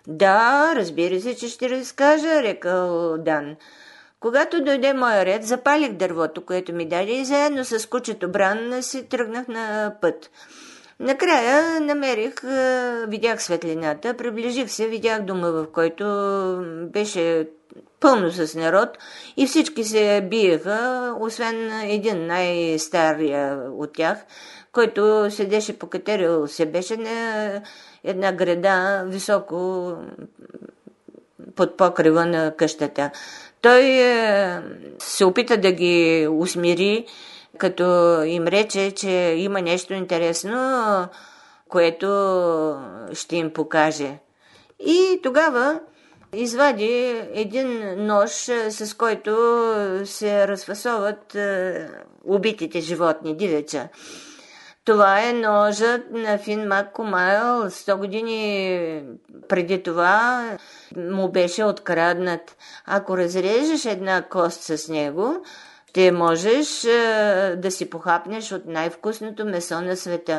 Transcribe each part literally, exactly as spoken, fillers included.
Да, разбира се, че ще разкажа, рекал Дан. Когато дойде моя ред, запалих дървото, което ми даде и заедно с кучето Бран си тръгнах на път. Накрая намерих, видях светлината, приближих се, видях дома, в който беше пълно с народ и всички се биеха, освен един най-стария от тях, който седеше покатерил се, беше на една града високо под покрива на къщата. Той се опита да ги усмири, като им рече, че има нещо интересно, което ще им покаже. И тогава извади един нож, с който се разфасоват убитите животни, дивеча. Това е ножът на Фин Мак Кумайл. Сто години преди това му беше откраднат. Ако разрежеш една кост с него, ще можеш да си похапнеш от най-вкусното месо на света.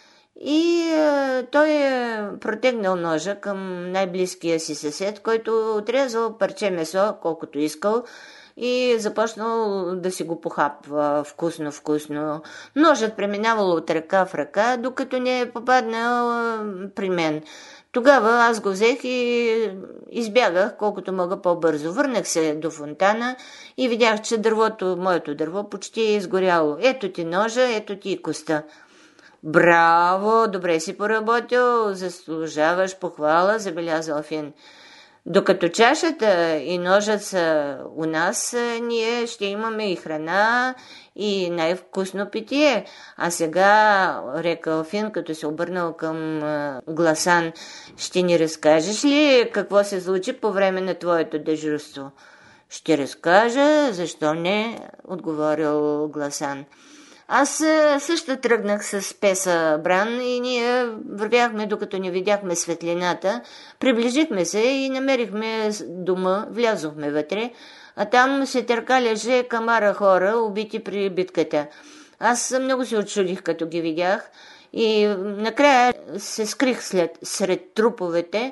И той е протегнал ножа към най-близкия си съсед, който отрезал парче месо, колкото искал, и започнал да си го похапва вкусно-вкусно. Ножът преминавал от ръка в ръка, докато не е попаднал при мен. Тогава аз го взех и избягах колкото мога по-бързо. Върнах се до фонтана и видях, че дървото, моето дърво почти е изгоряло. Ето ти ножа, ето ти и коста. Браво, добре си поработил, заслужаваш похвала, забелязал Фин. Докато чашата и ножът са у нас, ние ще имаме и храна, и най-вкусно питие. А сега, рекал Фин, като се обърнал към Гласан, ще ни разкажеш ли какво се случи по време на твоето дежурство? Ще разкажа, защо не, отговорил Гласан. Аз също тръгнах с Песа Бран и ние вървяхме, докато не видяхме светлината. Приближихме се и намерихме дома, влязохме вътре, а там се търкаляше камара хора, убити при битката. Аз много се отчудих, като ги видях и накрая се скрих след, сред труповете,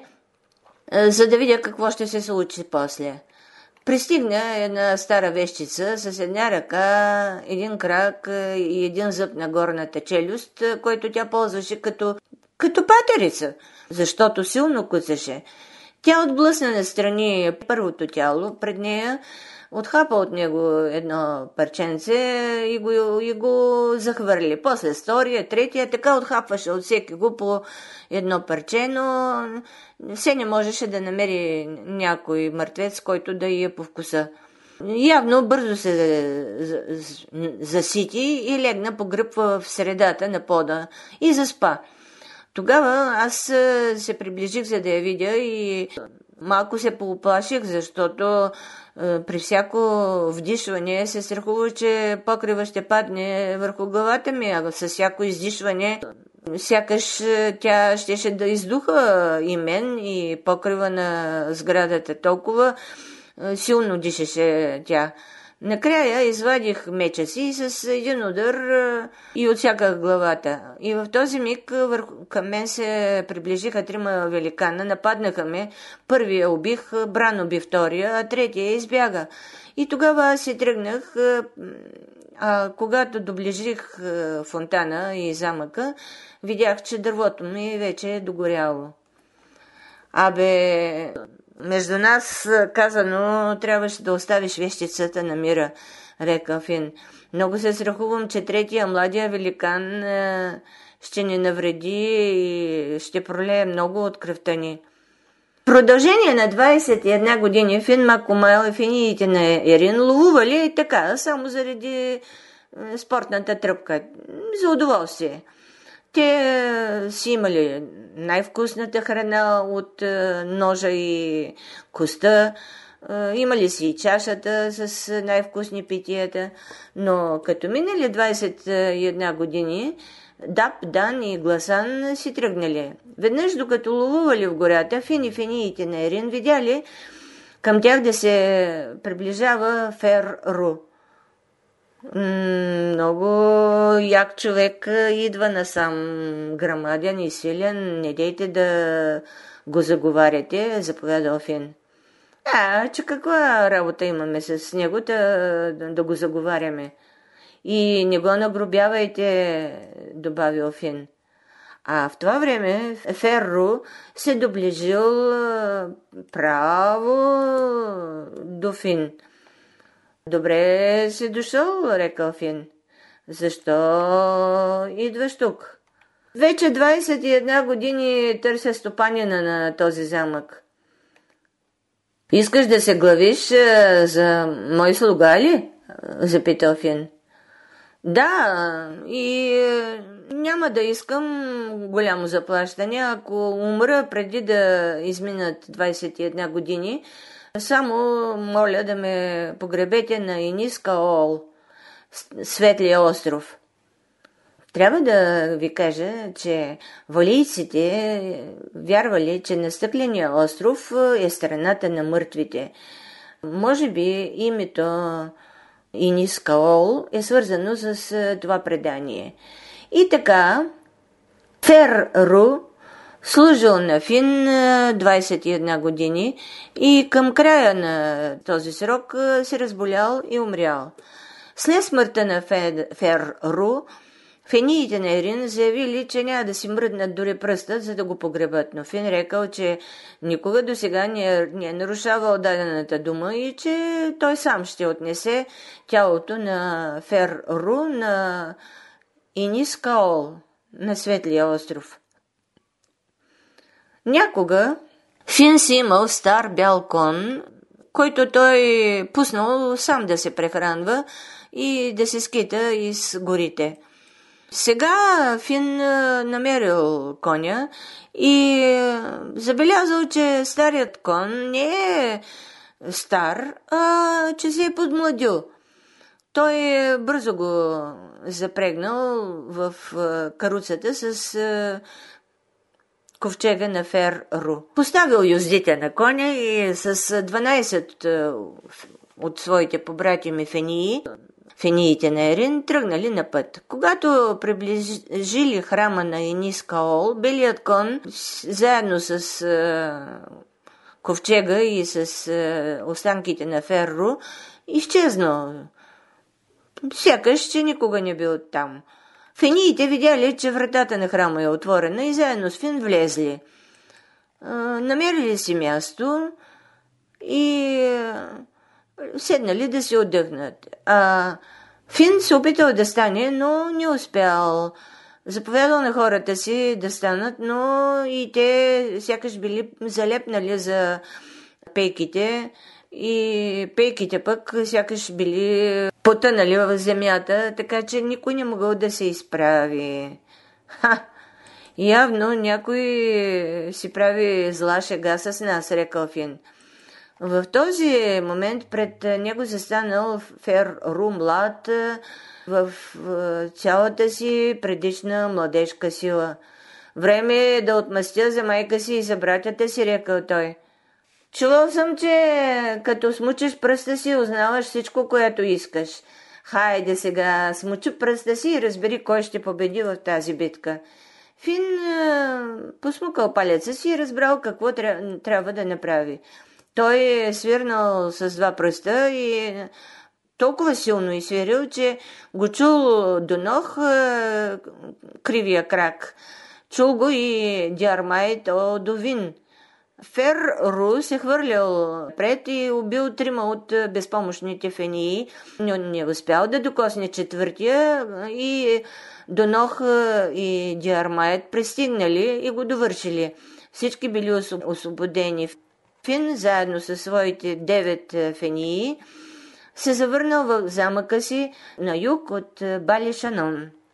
за да видя какво ще се случи после. Пристигна една стара вещица с една ръка, един крак и един зъб на горната челюст, който тя ползваше като, като патерица, защото силно куцаше. Тя отблъсна настрани първото тяло пред нея, отхапа от него едно парченце и го, и го захвърли. После втория, третия, така отхапваше от всеки го по едно парче, но все не можеше да намери някой мъртвец, който да я по вкуса. Явно бързо се засити и легна по гръб в средата на пода и заспа. Тогава аз се приближих, за да я видя и малко се поуплаших, защото при всяко вдишване се страхува, че покрива ще падне върху главата ми, а с всяко издишване сякаш тя щеше да издуха и мен, и покрива на сградата. Толкова силно дишеше тя. Накрая извадих меча си и с един удар и отсяках главата. И в този миг върху, към мен се приближиха трима великана, нападнаха ме. Първия убих, Бран уби втория, а третия избяга. И тогава аз се тръгнах, а когато доближих фонтана и замъка, видях, че дървото ми вече е догоряло. Абе... Между нас, казано, трябваше да оставиш вещицата на мира, река Фин. Много се страхувам, че третия младия великан е, ще ни навреди и ще пролее много от кръвта ни. В продължение на двадесет и една години Фин Мак Кумайл и финиите на Ерин ловували и така, само заради спортната тръпка, за удоволствие. Те си имали най-вкусната храна от ножа и коста, имали си и чашата с най-вкусни питията, но като минали двадесет и една години, Дап, Дан и Гласан си тръгнали. Веднъж, докато ловували в гората, Фин и финиите на Ерин видяли към тях да се приближава Фер Ру. Много як човек идва насам, грамаден и силен. Не дейте да го заговаряте, заповядал Фин. А, че каква работа имаме с него, да, да го заговаряме. И не го нагробявайте, добавил Фин. А в това време Ферру се доближил право до Фин. Добре си дошъл, рекал Фин. Защо идваш тук? Вече двайсет и една години търся стопанина на този замък. Искаш да се главиш за мой слуга ли? Запитал Фин. Да, и няма да искам голямо заплащане, ако умра преди да изминат двайсет и една години. Само моля да ме погребете на Иниска Ол, Светлия остров. Трябва да ви кажа, че валийците вярвали, че на Стъкления остров е страната на мъртвите. Може би името Иниска Ол е свързано с това предание. И така, Фер-Ру служил на Фин двайсет и една години и към края на този срок се разболял и умрял. След смъртта на Фер-Ру, фениите на Ерин заявили, че няма да си мръднат дори пръстът, за да го погребат, но Фин рекал, че никога до сега не е, не е нарушавал дадената дума и че той сам ще отнесе тялото на Фер-Ру на Иниска Ол, на Светлия остров. Някога Фин си имал стар бял кон, който той пуснал сам да се прехранва и да се скита из горите. Сега Фин намерил коня и забелязал, че старият кон не е стар, а че се е подмладил. Той бързо го запрегнал в каруцата с ковчега на Фер-Ру. Поставил юздите на коня и с дванайсет от своите побратими фении, фениите на Ерин, тръгнали на път. Когато приближили храма на Иниска Ол, белият кон, заедно с а, ковчега и с а, останките на Фер-Ру, изчезнал. Сякаш, че никога не бил там. Фениите видяли, че вратата на храма е отворена и заедно с Фин влезли. А, намерили си място и а, седнали да се отдъхнат. А Фин се опитал да стане, но не успял. Заповядал на хората си да станат, но и те сякаш били залепнали за пейките и пейките пък сякаш били потънали в земята, така че никой не могъл да се изправи. Ха! Явно някой си прави зла шега с нас, рекал Фин. В този момент пред него застанал Фер-Ру млад в цялата си предишна младежка сила. Време е да отмъстя за майка си и за братята си, рекал той. Чувал съм, че като смучиш пръста си, узнаваш всичко, което искаш. Хайде сега, смучи пръста си и разбери кой ще победи в тази битка. Фин посмукал палеца си и разбрал какво трябва да направи. Той е свирнал с два пръста и толкова силно изсвирил, че го чул до ног е, кривия крак. Чул го и Диармайт Одовин. Фер-Ру се хвърлял пред и убил трима от безпомощните фении, но не успял да докосне четвъртия и до ног и Диармайт пристигнали и го довършили. Всички били освободени. Фин, заедно със своите девет фении, се завърнал в замъка си на юг от Бали Шанон.